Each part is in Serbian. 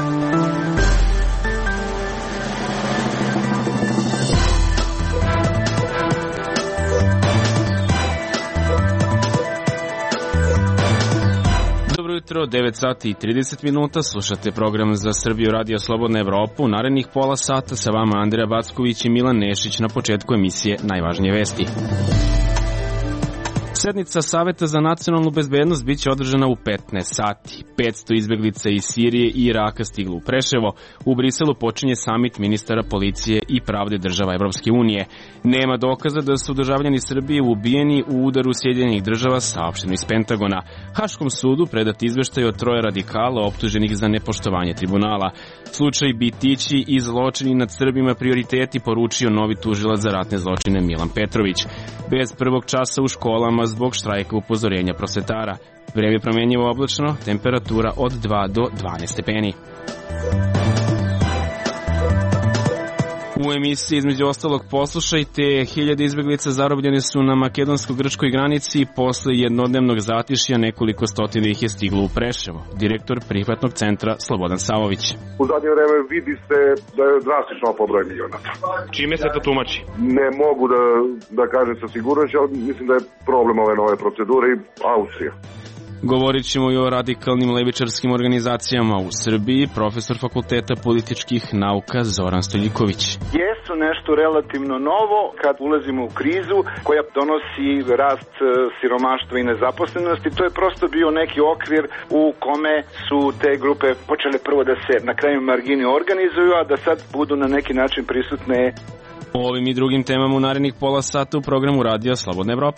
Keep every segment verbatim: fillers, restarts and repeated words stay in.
devet sati i trideset minuta, slušate program za Srbiju Radio Slobodna Evropa. U narednih pola sata sa vama Andreja Backović i Milan Nešić. Na početku emisije najvažnije vesti. Sednica Saveta za nacionalnu bezbednost biće održana u petnaest sati. petsto izbeglica iz Sirije i Iraka stiglo u Preševo. U Briselu počinje samit ministara policije i pravde država Evropske unije. Nema dokaza da su državljani Srbije ubijeni u udaru Sjedinjenih država, saopšteno iz Pentagona. Haškom sudu predat izveštaj od troje radikala optuženih za nepoštovanje tribunala. Slučaj Bitići i zločini nad Srbima prioriteti, poručio novi tužilac za ratne zločine Milan Petrović. Bez prvog časa u školama zbog štrajka upozorenja prosvetara. Vreme promenjivo oblačno, temperatura od dva do dvanaest stepeni. U emisiji između ostalog poslušajte, hiljade izbeglica zarobljene su na makedonsko-grčkoj granici posle jednodnevnog zatišja, nekoliko stotina ih je stiglo u Preševo. Direktor prihvatnog centra Slobodan Savović. U zadnje vreme vidi se da je drastično pobroj migranata. Čime se to tumači? Ne mogu da, da kažem sa sigurnošću, ali mislim da je problem ove nove procedure i Austrija. Govorit ćemo i o radikalnim levičarskim organizacijama u Srbiji. Profesor Fakulteta političkih nauka Zoran Stoljiković. Jesu nešto relativno novo kad ulazimo u krizu koja donosi rast siromaštva i nezaposlenosti. To je prosto bio neki okvir u kome su te grupe počele prvo da se na kraju margini organizuju, a da sad budu na neki način prisutne. O ovim i drugim temama u narednih pola sata u programu Radija Slobodna Evropa.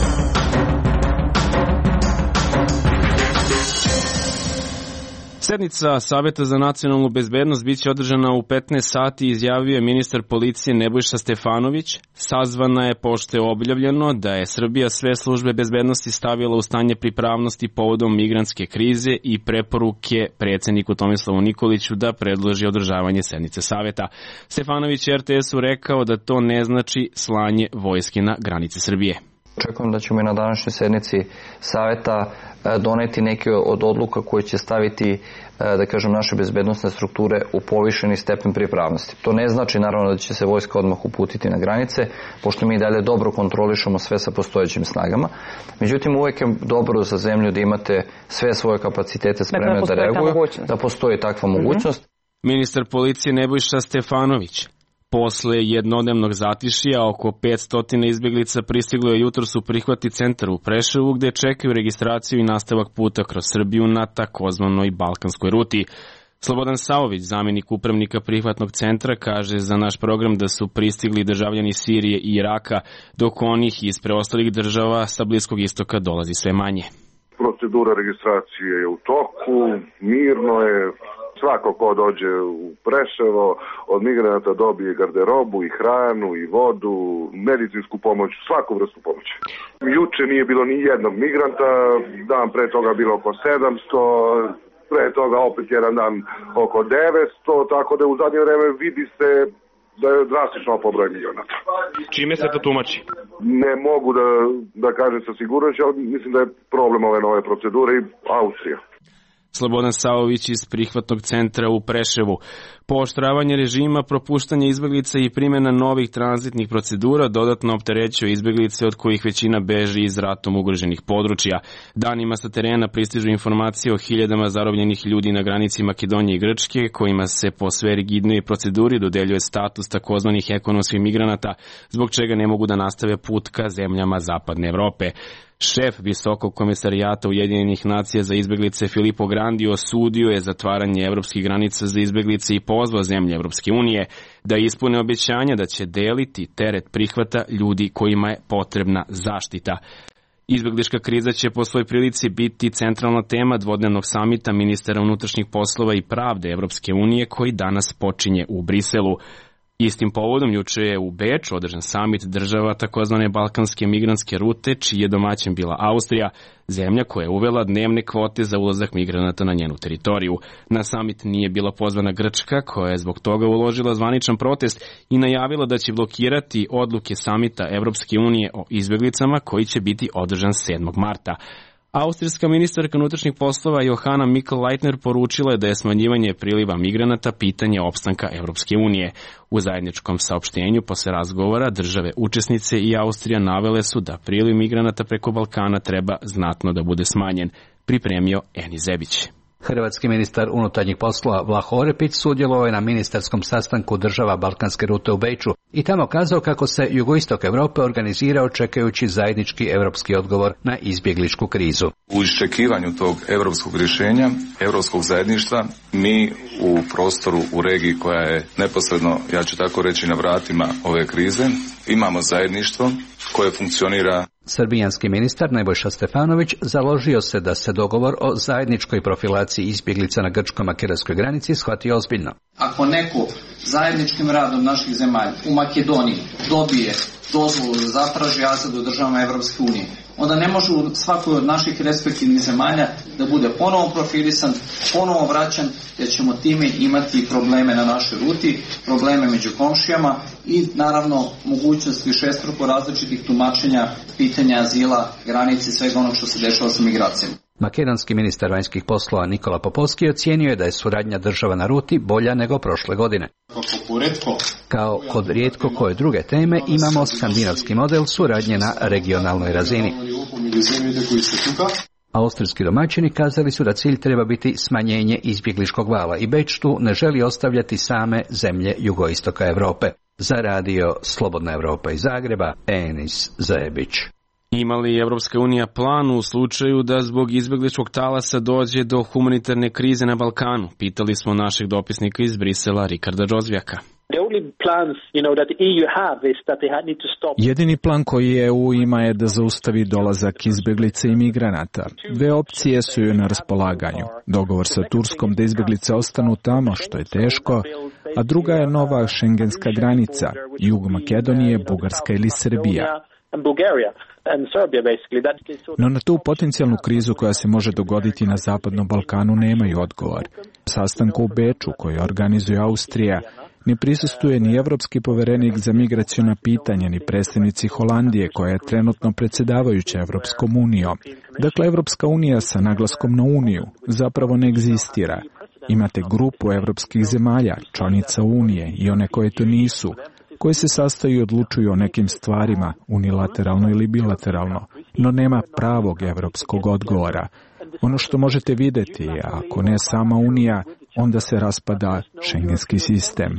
Sednica Saveta za nacionalnu bezbednost biće održana u petnaest sati, izjavio je ministar policije Nebojša Stefanović. Sazvana je pošto je objavljeno da je Srbija sve službe bezbednosti stavila u stanje pripravnosti povodom migrantske krize i preporuke predsedniku Tomislavu Nikoliću da predloži održavanje sednice Saveta. Stefanović je er te esu rekao da to ne znači slanje vojske na granice Srbije. Očekujem da ćemo i na današnjoj sednici Saveta doneti neke od odluka koje će staviti, da kažem, naše bezbednosne strukture u povišeni stepen pripravnosti. To ne znači naravno da će se vojska odmah uputiti na granice, pošto mi dalje dobro kontrolišemo sve sa postojećim snagama. Međutim, uvek je dobro za zemlju da imate sve svoje kapacitete spremne da reaguju, da postoji takva mogućnost. Ministar policije Nebojša Stefanović. Posle jednodnevnog zatišija, oko petsto izbeglica pristiglo je jutros u prihvatni centar u Preševu, gde čekaju registraciju i nastavak puta kroz Srbiju na takozvanoj balkanskoj ruti. Slobodan Savović, zamjenik upravnika prihvatnog centra, kaže za naš program da su pristigli državljani Sirije i Iraka, dok onih iz preostalih država sa Bliskog istoka dolazi sve manje. Procedura registracije je u toku, mirno je. Svako ko dođe u Preševo od migranata dobije garderobu i hranu i vodu, medicinsku pomoć, svaku vrstu pomoći. Juče nije bilo ni jednog migranta, dan pre toga bilo oko sedamsto, pre toga opet jedan dan oko devetsto, tako da u zadnje vreme vidi se da je drastično pobroj migranata. Čime se to tumači? Ne mogu da, da kažem sa sigurnošću, ali mislim da je problem ove nove procedure i Austrija. Slobodan Savović iz prihvatnog centra u Preševu. Pooštravanje režima, propuštanje izbeglica i primjena novih tranzitnih procedura dodatno opterećuje izbeglice, od kojih većina beži iz ratom ugroženih područja. Danima sa terena pristižu informacije o hiljadama zarobljenih ljudi na granici Makedonije i Grčke, kojima se po sve rigidnoj proceduri dodeljuje status takozvanih ekonomskih migranata, zbog čega ne mogu da nastave put ka zemljama Zapadne Evrope. Šef Visokog komesarijata Ujedinjenih nacija za izbeglice Filippo Grandi osudio je zatvaranje evropskih granica za izbeglice i pozvao zemlje Evropske unije da ispune obećanja da će deliti teret prihvata ljudi kojima je potrebna zaštita. Izbeglička kriza će po svoj prilici biti centralna tema dvodnevnog samita ministara unutrašnjih poslova i pravde Evropske unije koji danas počinje u Briselu. Istim povodom juče je u Beču održan samit država takozvane balkanske migrantske rute, čiji je domaćin bila Austrija, zemlja koja je uvela dnevne kvote za ulazak migranata na njenu teritoriju. Na samit nije bila pozvana Grčka, koja je zbog toga uložila zvaničan protest i najavila da će blokirati odluke samita Evropske unije o izbeglicama koji će biti održan sedmog marta. Austrijska ministarka unutrašnjih poslova Johanna Mikl-Leitner poručila je da je smanjivanje priliva migranata pitanje opstanka Evropske unije. U zajedničkom saopštenju posle razgovora države učesnice i Austrija navele su da priliv migranata preko Balkana treba znatno da bude smanjen, pripremio Eni Zebić. Hrvatski ministar unutarnjih poslova Vlaho Orepić sudjelovao je na ministarskom sastanku država Balkanske rute u Beču i tamo kazao kako se jugoistok Europe organizirao čekajući zajednički europski odgovor na izbjegličku krizu. U iščekivanju tog europskog rješenja, europskog zajedništva, mi u prostoru, u regiji koja je neposredno, ja ću tako reći, na vratima ove krize, imamo zajedništvo koje funkcionira. Srbijanski ministar Nebojša Stefanović založio se da se dogovor o zajedničkoj profilaciji izbjeglica na grčko-makedonskoj granici shvati ozbiljno. Ako neko zajedničkim radom naših zemalja u Makedoniji dobije dozvolu da zatraži azil u državama Evropske unije, onda ne može u svakoj od naših respektivnih zemalja da bude ponovo profilisan, ponovo vraćan, jer ćemo time imati probleme na našoj ruti, probleme među komšijama i naravno mogućnost višestruko različitih tumačenja pitanja azila, granice i svega onog što se dešava sa migracijama. Makedonski ministar vanjskih poslova Nikola Popovski ocijenio je da je suradnja država na ruti bolja nego prošle godine. Kao kod rijetko koje druge teme imamo skandinavski model suradnje na regionalnoj razini. Austrijski domaćini kazali su da cilj treba biti smanjenje izbjegličkog vala i Beč tu ne želi ostavljati same zemlje jugoistoka Europe. Za radio Slobodna Europa iz Zagreba, Enis Zebić. Ima li Evropska unija plan u slučaju da zbog izbjegličkog talasa dođe do humanitarne krize na Balkanu? Pitali smo našeg dopisnika iz Brisela, Rikarda Džozvjaka. Jedini plan koji E U ima je da zaustavi dolazak izbjeglica i migranata. Dve opcije su joj na raspolaganju. Dogovor sa Turskom da izbjeglice ostanu tamo, što je teško, a druga je nova šengenska granica, jug Makedonije, Bugarska ili Srbija. No na tu potencijalnu krizu koja se može dogoditi na Zapadnom Balkanu nemaju odgovor. Sastanku u Beču koji organizuje Austrija ne prisustuje ni evropski poverenik za migraciona pitanja, ni predstavnici Holandije koja je trenutno predsjedavajuća Evropskom unijom. Dakle, Evropska unija sa naglaskom na uniju zapravo ne egzistira. Imate grupu evropskih zemalja, članica unije i one koje to nisu, koje se sastaju i odlučuju o nekim stvarima, unilateralno ili bilateralno, no nema pravog evropskog odgovora. Ono što možete vidjeti, ako ne sama Unija, onda se raspada šengenski sistem.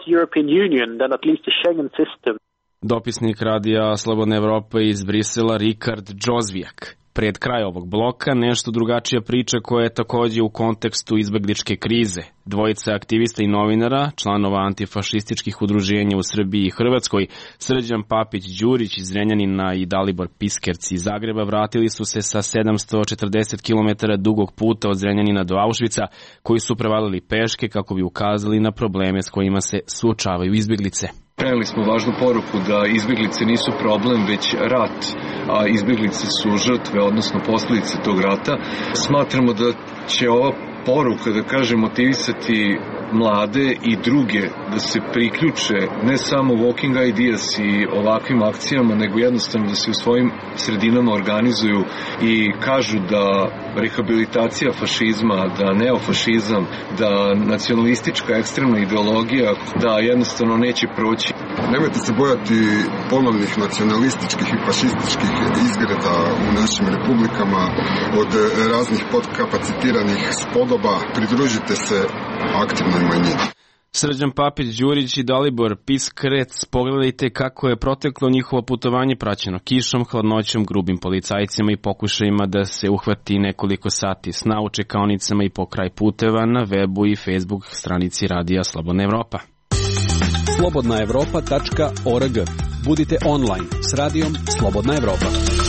Dopisnik radija Slobodna Evropa iz Brisela, Rikard Džozvjak. Pred kraj ovog bloka nešto drugačija priča koja je također u kontekstu izbjegličke krize. Dvojica aktivista i novinara, članova antifašističkih udruženja u Srbiji i Hrvatskoj, Srđan Papić-Đurić iz Zrenjanina i Dalibor Piskerci iz Zagreba, vratili su se sa sedamsto četrdeset kilometara dugog puta od Zrenjanina do Auschwitza, koji su prevalili peške kako bi ukazali na probleme s kojima se suočavaju izbjeglice. Preneli smo važnu poruku da izbjeglice nisu problem, već rat, a izbjeglice su žrtve, odnosno posljedice tog rata. Smatramo da će ova poruka, da kažem, motivisati mlade i druge da se priključe ne samo Walking Ideas i ovakvim akcijama, nego jednostavno da se u svojim sredinama organizuju i kažu da rehabilitacija fašizma, da neofašizam, da nacionalistička ekstremna ideologija, da jednostavno neće proći. Nemojte se bojati ponovnih nacionalističkih i fašističkih izgreda u našim republikama od raznih podkapacitiranih spodoba. Pridružite se aktivnoj manjini. Srđan Papić-Đurić i Dalibor Piskrec, pogledajte kako je proteklo njihovo putovanje praćeno kišom, hladnoćom, grubim policajcima i pokušajima da se uhvati nekoliko sati sna u čekaonicama i pokraj puteva na webu i Facebook stranici radija Slobodna Evropa. slobodna evropa tačka org. Budite online s radijom Slobodna Evropa.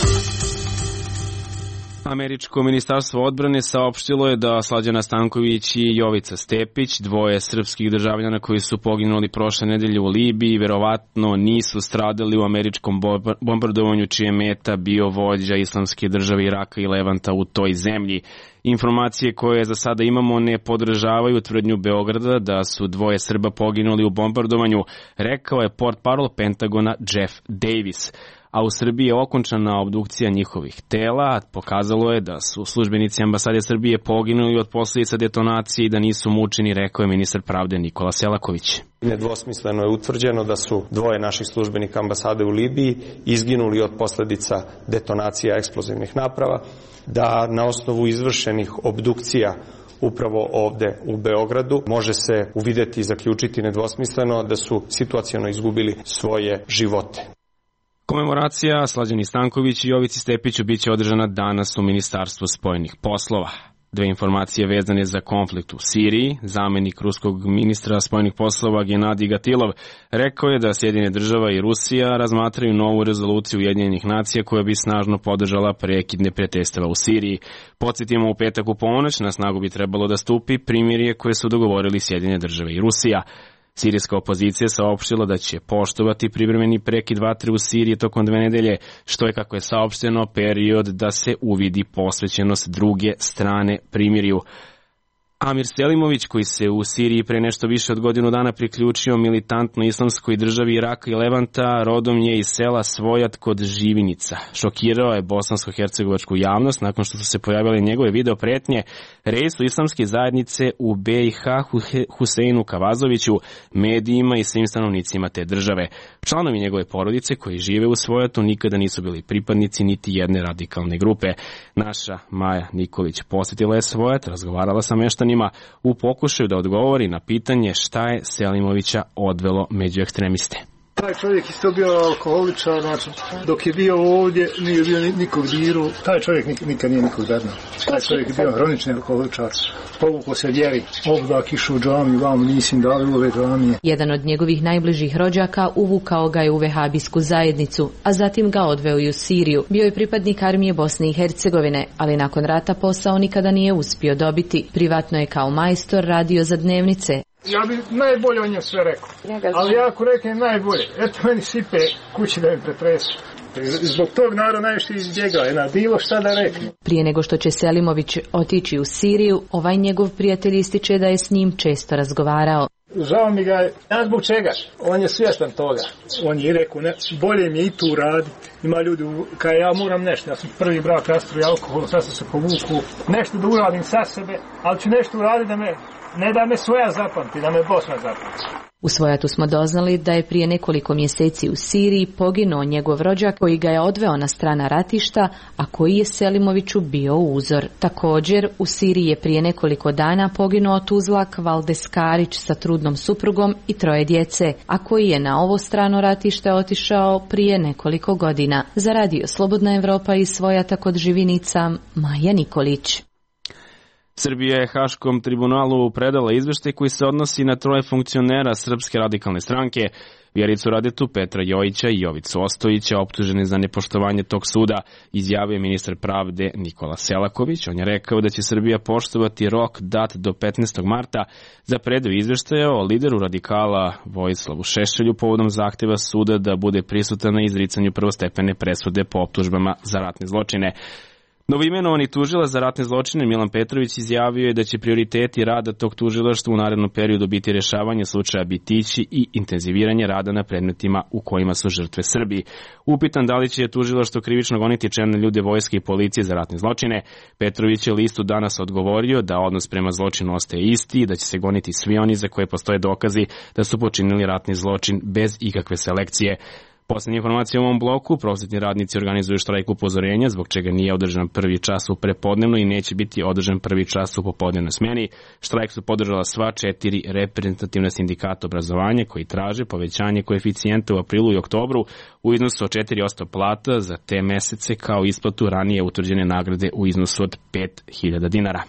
Američko ministarstvo odbrane saopštilo je da Slađana Stanković i Jovica Stepić, dvoje srpskih državljana koji su poginuli prošle nedelje u Libiji, verovatno nisu stradali u američkom bombardovanju čije meta bio vođa Islamske države Iraka i Levanta u toj zemlji. Informacije koje za sada imamo ne podržavaju tvrdnju Beograda da su dvoje Srba poginuli u bombardovanju, rekao je portparol Pentagona Jeff Davis. a u Srbiji je okončana obdukcija njihovih tela. Pokazalo je da su službenici ambasade Srbije poginuli od posljedica detonacije i da nisu mučeni, rekao je ministar pravde Nikola Selaković. Nedvosmisleno je utvrđeno da su dvoje naših službenika ambasade u Libiji izginuli od posljedica detonacija eksplozivnih naprava, da na osnovu izvršenih obdukcija upravo ovde u Beogradu može se uvideti i zaključiti nedvosmisleno da su situaciono izgubili svoje živote. Komemoracija Slađani Stanković i Jovici Stepiću biće održana danas u Ministarstvu spojenih poslova. Dve informacije vezane za konflikt u Siriji. Zamenik ruskog ministra spojenih poslova Genadij Gatilov rekao je da Sjedinjene države i Rusija razmatraju novu rezoluciju Ujedinjenih nacija koja bi snažno podržala prekid neprijateljstva u Siriji. Podsjetimo, u petak u ponoć na snagu bi trebalo da stupi primirje koje su dogovorili Sjedinjene države i Rusija. Sirijska opozicija saopštila da će poštovati privremeni prekid vatre u Siriji tokom dve nedelje, što je, kako je saopšteno, period da se uvidi posvećenost druge strane primirju. Amir Selimović, koji se u Siriji pre nešto više od godinu dana priključio militantno islamskoj državi Iraka i Levanta, rodom je iz sela Svojat kod Živinica. Šokirao je bosansko-hercegovačku javnost nakon što su se pojavile njegove video pretnje reisu islamske zajednice u B i H Huseinu Kavazoviću, medijima i svim stanovnicima te države. Članovi njegove porodice koji žive u Svojatu nikada nisu bili pripadnici niti jedne radikalne grupe. Naša Maja Nikolić posjetila je Svojat, razgovarala sa meštanima u pokušaju da odgovori na pitanje šta je Selimovića odvelo među ekstremiste. Taj čovjek isto bio alkoholičar, znači dok je bio ovdje nije bio nikog diru, taj čovjek nik, nikad nije nikog dadno. Taj čovjek je bio hronični alkoholičar, povukao se vjeri, obdak išao u džamiju, vam nisim dali ove džamije. Jedan od njegovih najbližih rođaka uvukao ga je u vehabijsku zajednicu, a zatim ga odveo i u Siriju. Bio je pripadnik armije Bosne i Hercegovine, ali nakon rata posao nikada nije uspio dobiti. Privatno je kao majstor radio za dnevnice. Ja bi najbolje o njemu sve rekao, ali ja ako reknem najbolje, eto meni sipe kući da mi pretresu. Zbog tog narod najviše izbjegao, na bilo šta da rekne. Prije nego što će Selimović otići u Siriju, ovaj njegov prijatelj ističe da je s njim često razgovarao. Žao mi ga je, ja zbog čega? On je svjestan toga. On je rekao, ne, bolje mi je i tu raditi. Ima ljudi, kao ja moram nešto, ja sam prvi brak rastroj alkohol, sad sam se povuku, nešto da uradim sa sebe, ali ću nešto uraditi da me, ne da me svoja zapamti, da me Bosna zapamti. U Svojatu smo doznali da je prije nekoliko mjeseci u Siriji poginuo njegov rođak koji ga je odveo na strana ratišta, a koji je Selimoviću bio uzor. Također, u Siriji je prije nekoliko dana poginuo Tuzlak Valdes Karić sa trudnom suprugom i troje djece, a koji je na ovo strano ratište otišao prije nekoliko godina. Za radio Slobodna Evropa iz Svojata kod Živinica, Maja Nikolić. Srbija je Haškom tribunalu predala izveštaj koji se odnosi na troje funkcionera Srpske radikalne stranke, Vjericu Radetu, Petra Jojića i Jovicu Ostojića, optužene za nepoštovanje tog suda, izjavio je ministar pravde Nikola Selaković. On je rekao da će Srbija poštovati rok dat do petnaestog marta za predaju izveštaja o lideru radikala Vojislavu Šešelju povodom zahteva suda da bude prisutan na izricanju prvostepene presude po optužbama za ratne zločine. Novoimenovani tužilac za ratne zločine Milan Petrović izjavio je da će prioriteti rada tog tužilaštva u narednom periodu biti rješavanje slučaja Bitići i intenziviranje rada na predmetima u kojima su žrtve Srbi. Upitan da li će tužilaštvo krivično goniti čelne ljude vojske i policije za ratne zločine, Petrović je listu danas odgovorio da odnos prema zločinu ostaje isti i da će se goniti svi oni za koje postoje dokazi da su počinili ratni zločin bez ikakve selekcije. Poslednje informacije u ovom bloku, prosvetni radnici organizuju štrajk upozorenja, zbog čega nije održan prvi čas u prepodnevno i neće biti održan prvi čas u popodnevnoj smeni. Štrajk su podržala sva četiri reprezentativna sindikata obrazovanja koji traže povećanje koeficijenta u aprilu i oktobru u iznosu od četiri posto plata za te mesece kao isplatu ranije utvrđene nagrade u iznosu od pet hiljada dinara.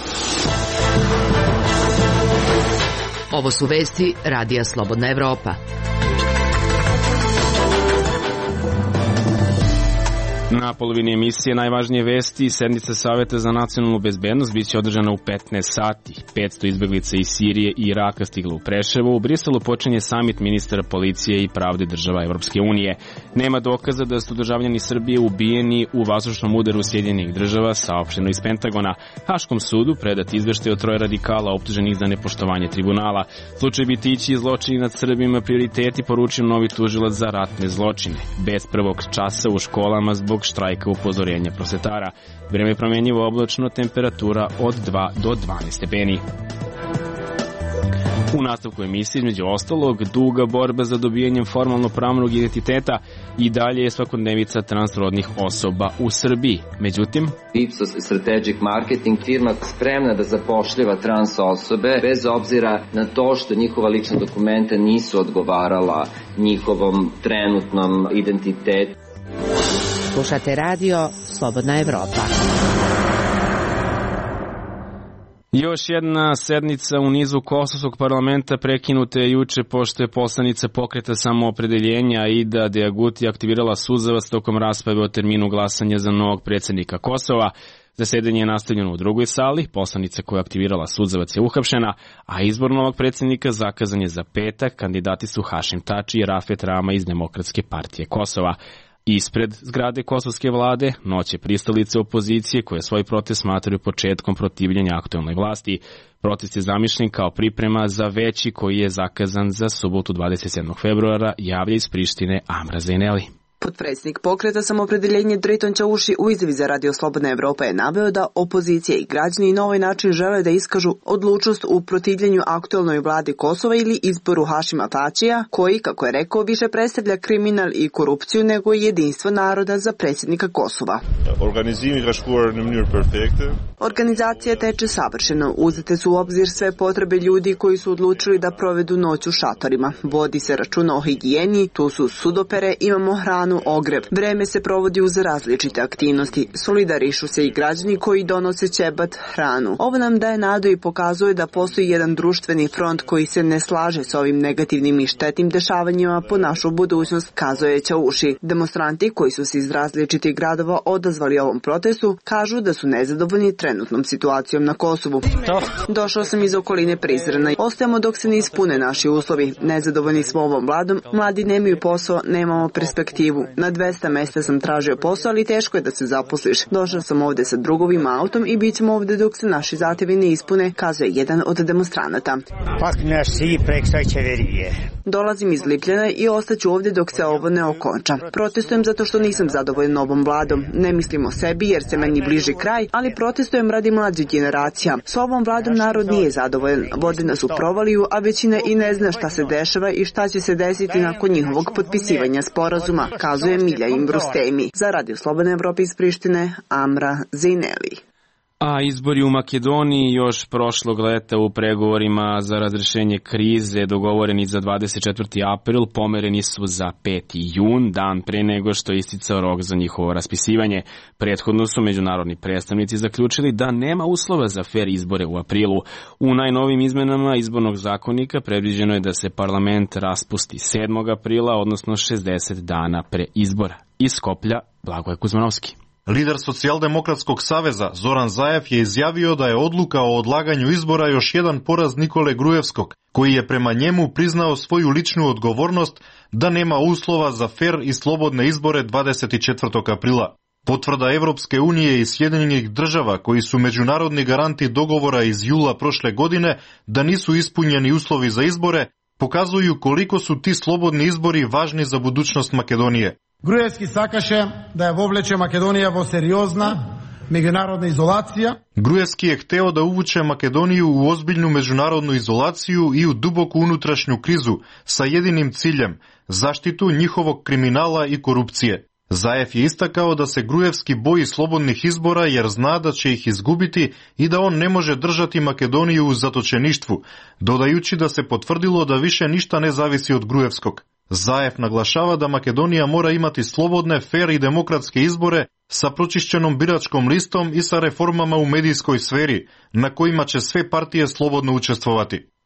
Ovo su vesti Radija Slobodna Evropa. Na polovini emisije najvažnije vesti, sednica Saveta za nacionalnu bezbednost biće održana u petnaest sati. petsto izbeglica iz Sirije i Iraka stiglo u Preševo. U Briselu počinje samit ministara policije i pravde država Evropske unije. Nema dokaza da su državljani Srbije ubijeni u vazdušnom udaru Sjedinjenih država, saopšteno iz Pentagona. Haškom sudu predat izveštaj o troje radikala optuženih za nepoštovanje tribunala. Slučaj Bitići i zločini nad Srbima prioriteti, poručio novi tužilac za ratne zločine. Bez prvog časa u školama zbog štrajka upozorenja prosvetara. Vreme je promenjivo oblačno, temperatura od dva do dvanaest stepeni. U nastavku emisije, između ostalog, duga borba za dobijanjem formalno pravnog identiteta i dalje je svakodnevica transrodnih osoba u Srbiji. Međutim, Ipsos Strategic Marketing, firma spremna da zapošljava trans osobe bez obzira na to što njihova lična dokumenta nisu odgovarala njihovom trenutnom identitetu. Slušate radio Slobodna Evropa. Još jedna sednica u nizu kosovskog parlamenta prekinuta je juče pošto je poslanica Pokreta samoopredeljenja Aida Deaguti aktivirala suzavac tokom rasprave o terminu glasanja za novog predsjednika Kosova. Zasedanje je nastavljeno u drugoj sali, poslanica koja je aktivirala suzavac je uhapšena, a izbor novog predsjednika zakazan je za petak. Kandidati su Hašim Tači i Rafet Rama iz Demokratske partije Kosova. Ispred zgrade kosovske vlade noće pristalice opozicije koje svoj protest smatraju početkom protivljenja aktuelnoj vlasti. Protest je zamišljen kao priprema za veći koji je zakazan za subotu dvadeset sedmog februara, javlja iz Prištine Amra Zejneli. Potpredsjednik Pokreta samoopredeljenja Driton Čauši u izjavi za Radio Slobodna Evropa je naveo da opozicija i građani na ovaj način žele da iskažu odlučnost u protivljenju aktuelnoj vladi Kosova ili izboru Hašima Tačija, koji, kako je rekao, više predstavlja kriminal i korupciju nego jedinstvo naroda za predsjednika Kosova. Organizacija teče savršeno. Uzete su u obzir sve potrebe ljudi koji su odlučili da provedu noć u šatorima. Vodi se računa o higijeni, tu su sudopere, imamo hranu, ogrev. Vreme se provodi uz različite aktivnosti. Solidarišu se i građani koji donose ćebat, hranu. Ovo nam daje nadu i pokazuje da postoji jedan društveni front koji se ne slaže s ovim negativnim i štetnim dešavanjima po našu budućnost, kazuje Čauši. Demonstranti koji su se iz različitih gradova odazvali ovom protestu kažu da su nezadovoljni trenutnom situacijom na Kosovu. Došao sam iz okoline Prizrena. Ostajemo dok se ne ispune naši uslovi. Nezadovoljni smo ovom vladom. Mladi nemaju posao, nemamo perspektivu. Na dvesta mesta sam tražio posao, ali teško je da se zaposliš. Došao sam ovde sa drugovim autom i bit ćemo ovde dok se naši zahtevi ne ispune, kazuje jedan od demonstranata. Dolazim iz Lipljana i ostaću ovde dok se ovo ne okonča. Protestujem zato što nisam zadovoljan ovom vladom. Ne mislim o sebi jer se meni bliži kraj, ali protestujem radi mlađih generacija. S ovom vladom narod nije zadovoljan. Vode nas u provaliju, a većina i ne zna šta se dešava i šta će se desiti nakon njihovog potpisivanja sporazuma, kazuje Milja Imbrustemi. Za Radio Slobodna Evropa iz Prištine, Amra Zejneli. A izbori u Makedoniji još prošlog leta u pregovorima za razrešenje krize dogovoreni za dvadeset četvrti april pomereni su za peti jun, dan pre nego što je isticao rok za njihovo raspisivanje. Prethodno su međunarodni predstavnici zaključili da nema uslova za fer izbore u aprilu. U najnovim izmenama izbornog zakonika predviđeno je da se parlament raspusti sedmog aprila, odnosno šezdeset dana pre izbora. Iz Skoplja, Blagoje Kuzmanovski. Lider Socijaldemokratskog saveza Zoran Zaev je izjavio da je odluka o odlaganju izbora još jedan poraz Nikole Grujevskog, koji je prema njemu priznao svoju ličnu odgovornost da nema uslova za fer i slobodne izbore dvadeset četvrtog aprila. Potvrda Evropske unije i Sjedinjenih država, koji su međunarodni garanti dogovora iz jula prošle godine da nisu ispunjeni uslovi za izbore, pokazuju koliko su ti slobodni izbori važni za budućnost Makedonije. Gruevski sakaše da je vovleče Makedonija vo seriozna međunarodna izolacija. Gruevski je hteo da uvuče Makedoniju u ozbiljnu međunarodnu izolaciju i u duboku unutrašnju krizu sa jedinim ciljem – zaštitu njihovog kriminala i korupcije. Zaev je istakao da se Gruevski boji slobodnih izbora jer zna da će ih izgubiti i da on ne može držati Makedoniju u zatočeništvu, dodajući da se potvrdilo da više ništa ne zavisi od Gruevskog. Zaev naglašava da Makedonija mora imati slobodne, fer i demokratske izbore sa pročišćenom biračkom listom i sa reformama u medijskoj sferi, na kojima će sve partije slobodno učestvovati.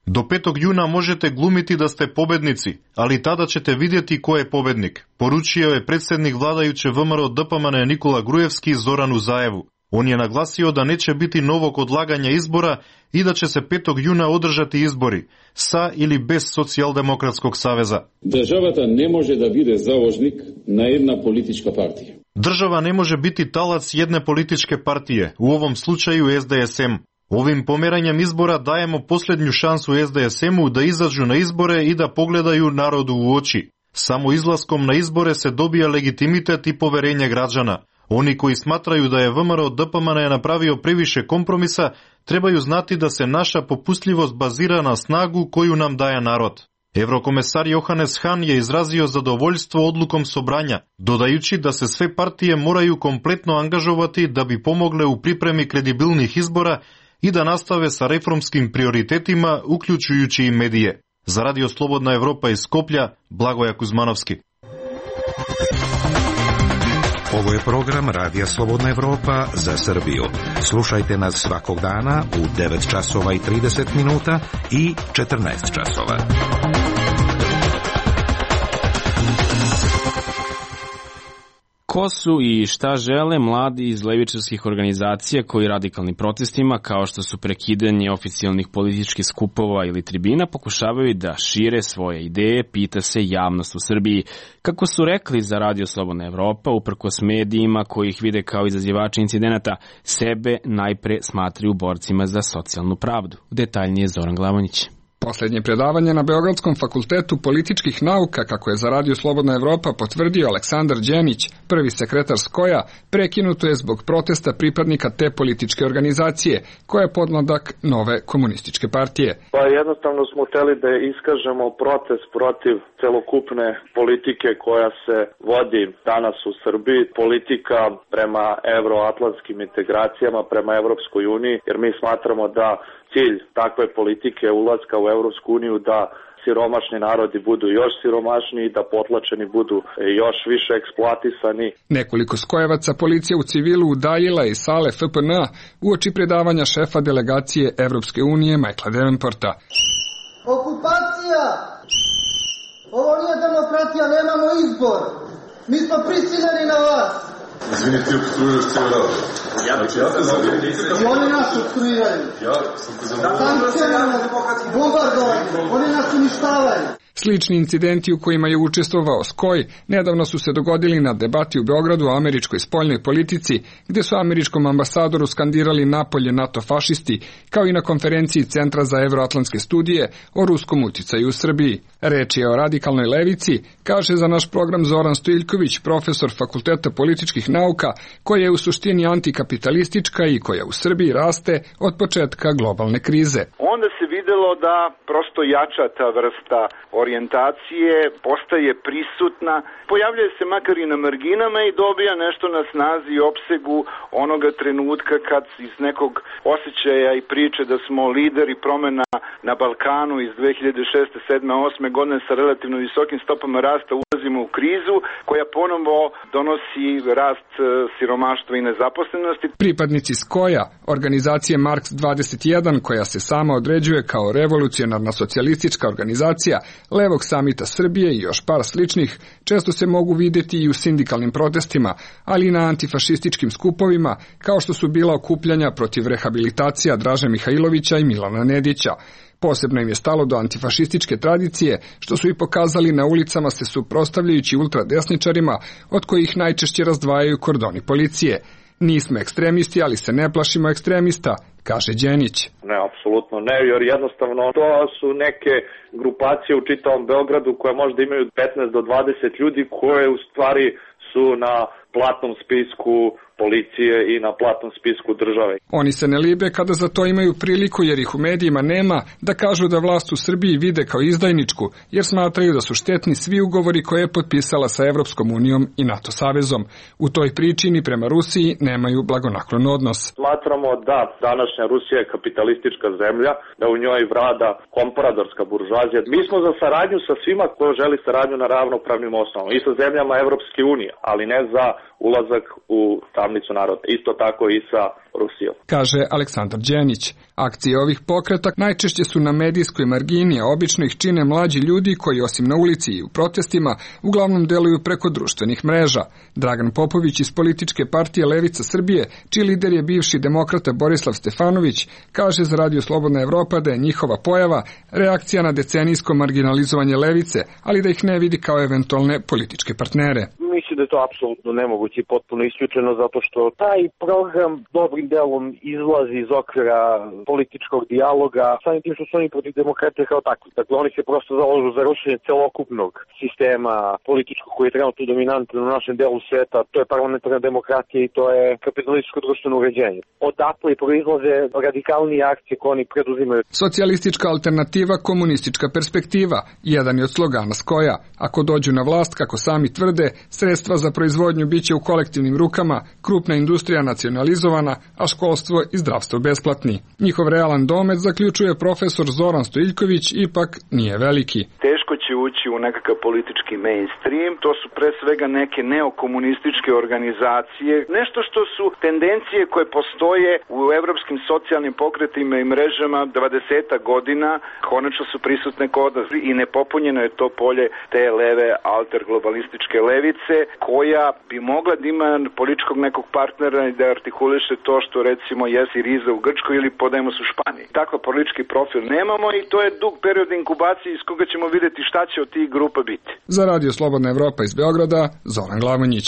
До петog juna možete glumiti da ste pobednici, ali tada ćete vidjeti ko je pobednik, poručio je predsjednik vladajuće V M R O D P M N Nikola Grujevski Zoranu Zaevu. On je naglasio da neće biti novog odlaganja izbora i da će se petog juna održati izbori, sa ili bez Socijaldemokratskog saveza. Državata ne može da bude založnik na jedna politička partija. Država ne može biti talac jedne političke partije, u ovom slučaju S D S M. Ovim pomeranjem izbora dajemo posljednju šansu S D S M-u da izađu na izbore i da pogledaju narodu u oči. Samo izlaskom na izbore se dobija legitimitet i poverenje građana. Oni koji smatraju da je V M R O D P M N napravio previše kompromisa, trebaju znati da se naša popustljivost bazira na snagu koju nam daje narod. Evrokomesar Johannes Hahn je izrazio zadovoljstvo odlukom sobranja, dodajući da se sve partije moraju kompletno angažovati da bi pomogle u pripremi kredibilnih izbora i da nastave sa reformskim prioritetima, uključujući i medije. Za Radio Slobodna Evropa iz Skoplja, Blagoja Kuzmanovski. Ovo je program Radija Slobodna Evropa za Srbiju. Slušajte nas svakog dana u devet časova i trideset minuta i četrnaest časova. Ko su i šta žele mladi iz levičarskih organizacija koji radikalnim protestima, kao što su prekidanje oficijalnih političkih skupova ili tribina, pokušavaju da šire svoje ideje, pita se javnost u Srbiji. Kako su rekli za Radio Slobodna Evropa, uprkos medijima koji ih vide kao izazivači incidenata, sebe najpre smatraju borcima za socijalnu pravdu. Detaljnije Zoran Glavonjić. Poslednje predavanje na Beogradskom fakultetu političkih nauka, kako je za Radio Slobodna Evropa potvrdio Aleksandar Đenić, prvi sekretar Skoja, prekinuto je zbog protesta pripadnika te političke organizacije, koja je podmladak nove komunističke partije. Pa jednostavno smo hteli da iskažemo protest protiv celokupne politike koja se vodi danas u Srbiji, politika prema evroatlantskim integracijama, prema Evropskoj uniji, jer mi smatramo da cilj takve politike ulaska u Evropsku uniju da siromašni narodi budu još siromašniji, da potlačeni budu još više eksploatisani. Nekoliko skojevaca policija u civilu udaljila iz sale F P N uoči predavanja šefa delegacije Evropske unije Michaela Davenporta. Okupacija! Ovo nije demokratija, nemamo izbor. Mi smo prisiljeni na vas. Izvini, ti obstruiraš cijel rad. Ja bih ja te zavodim. I oni nas obstruiraju. Ja sam te zavodim. Sankcijama, bombardovanje, oni nas uništavaju. Slični incidenti u kojima je učestvovao Skoj nedavno su se dogodili na debati u Beogradu o američkoj spoljnoj politici, gde su američkom ambasadoru skandirali napolje NATO fašisti, kao i na konferenciji Centra za evroatlantske studije o ruskom uticaju u Srbiji. Reč je o radikalnoj levici, kaže za naš program Zoran Stojiljković, profesor Fakulteta političkih nauka, koja je u suštini antikapitalistička i koja u Srbiji raste od početka globalne krize. Onda se videlo da prosto jača ta vrsta orijentacije, postaje prisutna, pojavljuje se makar i na marginama i dobija nešto na snazi i opsegu onoga trenutka kad iz nekog osjećaja i priče da smo lideri promena na Balkanu iz dve hiljade šeste, sedme, osme godine sa relativno visokim stopama rasta ulazimo u krizu koja ponovo donosi rast siromaštva i nezaposlenosti. Pripadnici Skoja, organizacije Marks dvadeset jedan, koja se sama određuje kao revolucionarna socijalistička organizacija, Levog samita Srbije i još par sličnih, često se mogu vidjeti i u sindikalnim protestima, ali i na antifašističkim skupovima, kao što su bila okupljanja protiv rehabilitacija Draže Mihajlovića i Milana Nedića. Posebno im je stalo do antifašističke tradicije, što su i pokazali na ulicama se suprotstavljajući ultradesničarima, od kojih najčešće razdvajaju kordoni policije. Nismo ekstremisti, ali se ne plašimo ekstremista, kaže Đenić. Ne, apsolutno ne, jer jednostavno to su neke grupacije u čitavom Beogradu koje možda imaju petnaest do dvadeset ljudi koje u stvari su na platnom spisku policije i na platnom spisku države. Oni se ne libe kada za to imaju priliku, jer ih u medijima nema, da kažu da vlast u Srbiji vide kao izdajničku, jer smatraju da su štetni svi ugovori koje je potpisala sa Evropskom unijom i NATO savezom. U toj priči ni prema Rusiji nemaju blagonaklon odnos. Smatramo da današnja Rusija je kapitalistička zemlja, da u njoj vlada kompradorska buržuazija. Mi smo za saradnju sa svima ko želi saradnju na ravnopravnim osnovama, i sa zemljama Evropske unije, ali ne za ulazak u tamnicu naroda. Isto tako i sa Rusijom. Kaže Aleksandar Đenić. Akcije ovih pokreta najčešće su na medijskoj margini, a obično ih čine mlađi ljudi koji osim na ulici i u protestima uglavnom deluju preko društvenih mreža. Dragan Popović iz političke partije Levica Srbije, čiji lider je bivši demokrata Borislav Stefanović, kaže za Radio Slobodna Evropa da je njihova pojava reakcija na decenijsko marginalizovanje levice, ali da ih ne vidi kao eventualne političke partnere. Mislim da je to apsolutno nemoguće i potpuno isključeno zato što taj program dobrim delom izlazi iz okvira političkog dijaloga, samim tim što su oni protiv demokratije kao takvi. Dakle, oni se prosto zalažu za rušenje celokupnog sistema političkog koji je trenutno dominantan u našem delu sveta. To je parlamentarna demokratija i to je kapitalističko društveno uređenje. Odatle proizlaze radikalnije akcije koje oni preduzimaju. Socijalistička alternativa, komunistička perspektiva, jedan je od slogana Skoja. Ako dođu na vlast, kako sami tvrde, sredstva za proizvodnju biće u kolektivnim rukama, krupna industrija nacionalizovana, a školstvo i zdravstvo besplatni. Njihov realan domet, zaključuje profesor Zoran Stojiljković, ipak nije veliki. Teško će ući u nekakav politički mainstream, to su pre svega neke neokomunističke organizacije, nešto što su tendencije koje postoje u evropskim socijalnim pokretima i mrežama dvadeset godina, konačno su prisutne kod nas i nepopunjeno je to polje te leve alterglobalističke levice, koja bi mogla da ima političkog nekog partnera i da artikuliše to što recimo je Siriza u Grčkoj ili Podemos u Španiji. Takav politički profil nemamo i to je dug period inkubacije iz koga ćemo vidjeti šta će od tih grupa biti. Za Radio Slobodna Evropa iz Beograda, Zoran Glavonjić.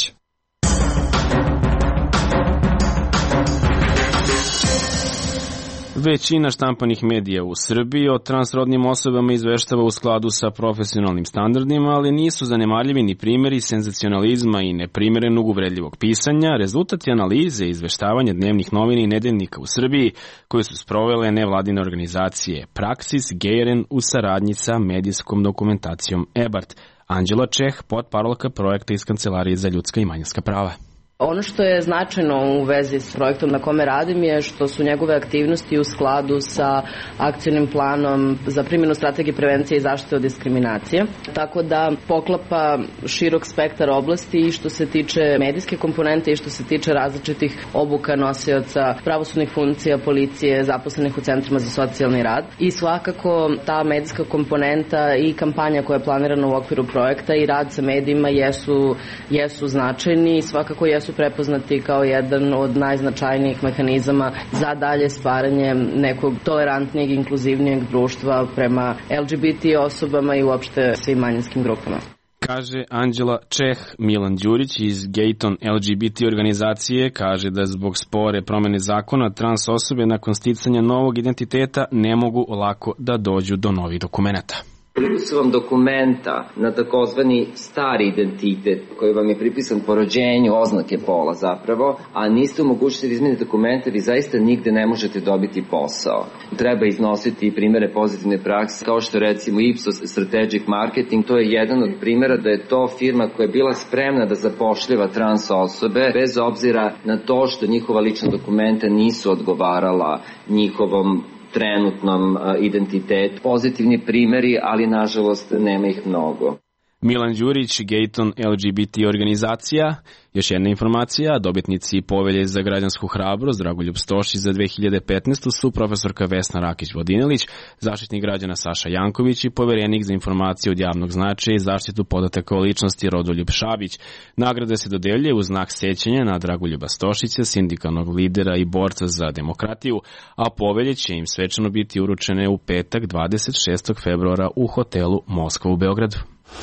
Većina štampanih medija u Srbiji o transrodnim osobama izveštava u skladu sa profesionalnim standardima, ali nisu zanemarljivi ni primjeri senzacionalizma i neprimerenog uvredljivog pisanja, rezultati analize i izveštavanja dnevnih novina i nedeljnika u Srbiji, koje su sprovele nevladine organizacije Praksis, Gejren u saradnji sa medijskom dokumentacijom Ebart. Anđela Čeh, potparolka projekta iz Kancelarije za ljudska i manjinska prava. Ono što je značajno u vezi s projektom na kome radim je što su njegove aktivnosti u skladu sa akcijnim planom za primjenu strategije prevencije i zaštite od diskriminacije. Tako da poklapa širok spektar oblasti i što se tiče medijske komponente i što se tiče različitih obuka nosioca pravosudnih funkcija, policije, zaposlenih u centrima za socijalni rad. I svakako ta medijska komponenta i kampanja koja je planirana u okviru projekta i rad sa medijima jesu, jesu značajni i svakako jesu su prepoznati kao jedan od najznačajnijih mehanizama za dalje stvaranje nekog tolerantnijeg, inkluzivnijeg društva prema L G B T osobama i uopšte svim manjinskim grupama. Kaže Anđela Čeh. Milan Đurić iz Gayton L G B T organizacije kaže da zbog spore promene zakona trans osobe nakon sticanja novog identiteta ne mogu lako da dođu do novih dokumenata. Koliko su vam dokumenta na takozvani stari identitet koji vam je pripisan po rođenju, oznake pola zapravo, a niste u mogućnosti da izmenite dokumente, vi zaista nigde ne možete dobiti posao. Treba iznositi primere pozitivne prakse, kao što recimo Ipsos Strategic Marketing, to je jedan od primjera da je to firma koja je bila spremna da zapošljava trans osobe, bez obzira na to što njihova lična dokumenta nisu odgovarala njihovom trenutnom identitetu. Pozitivni primjeri, ali nažalost nema ih mnogo. Milan Đurić, Gayton L G B T organizacija. Još jedna informacija, dobitnici povelje za građansku hrabrost Dragoljub Stošić za dve hiljade petnaestu su profesorka Vesna Rakić-Vodinelić, zaštitnik građana Saša Janković i poverenik za informacije od javnog značaja i zaštitu podataka o ličnosti Rodoljub Šabić. Nagrada se dodeljuje u znak sećanja na Dragoljuba Stošića, sindikalnog lidera i borca za demokratiju, a povelje će im svečano biti uručene u petak dvadeset šestog februara u hotelu Moskva u Beogradu.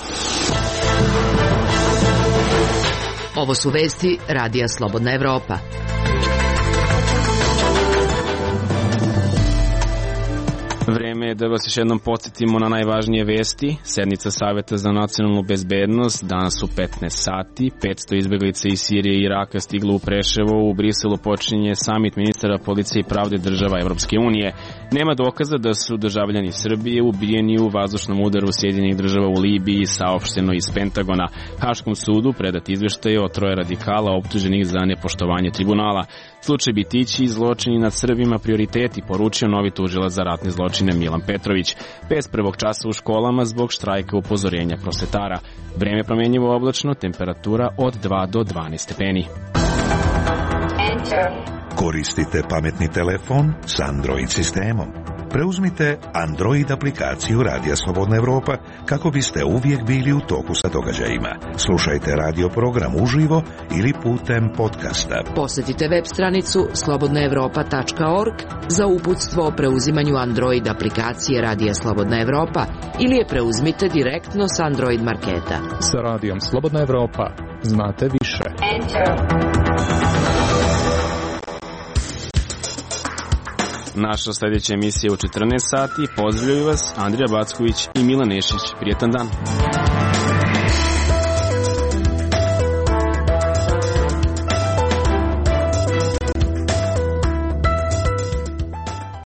Ovo su vesti Radija Slobodna Evropa. Vreme je da vas još jednom podsjetimo na najvažnije vesti. Sednica Saveta za nacionalnu bezbednost danas u petnaest sati. petsto izbeglica iz Sirije i Iraka stiglo u Preševo. U Briselu počinje samit ministara policije i pravde država Evropske unije. Nema dokaza da su državljani Srbije ubijeni u vazdušnom udaru Sjedinjenih država u Libiji, saopšteno iz Pentagona. Haškom sudu predat izveštaj o troje radikala optuženih za nepoštovanje tribunala. Slučaj Bitići i zločini nad Srbima prioriteti, poručio novi tužilac za ratne zločine Milan Petrović. Bez prvog časa u školama zbog štrajka upozorenja prosvetara. Vreme promenjivo oblačno, temperatura od dva do dvanaest stepeni. Enter. Koristite pametni telefon s Android sistemom? Preuzmite Android aplikaciju Radija Slobodna Evropa kako biste uvijek bili u toku sa događajima. Slušajte radio program uživo ili putem podcasta. Posjetite web stranicu slobodna evropa tačka org za uputstvo o preuzimanju Android aplikacije Radija Slobodna Evropa ili je preuzmite direktno s Android marketa. Sa Radijom Slobodna Evropa znate više. Naša sljedeća emisija je u četrnaest sati. Pozdravljaju vas Andrija Backović i Milan Nešić. Prijetan dan.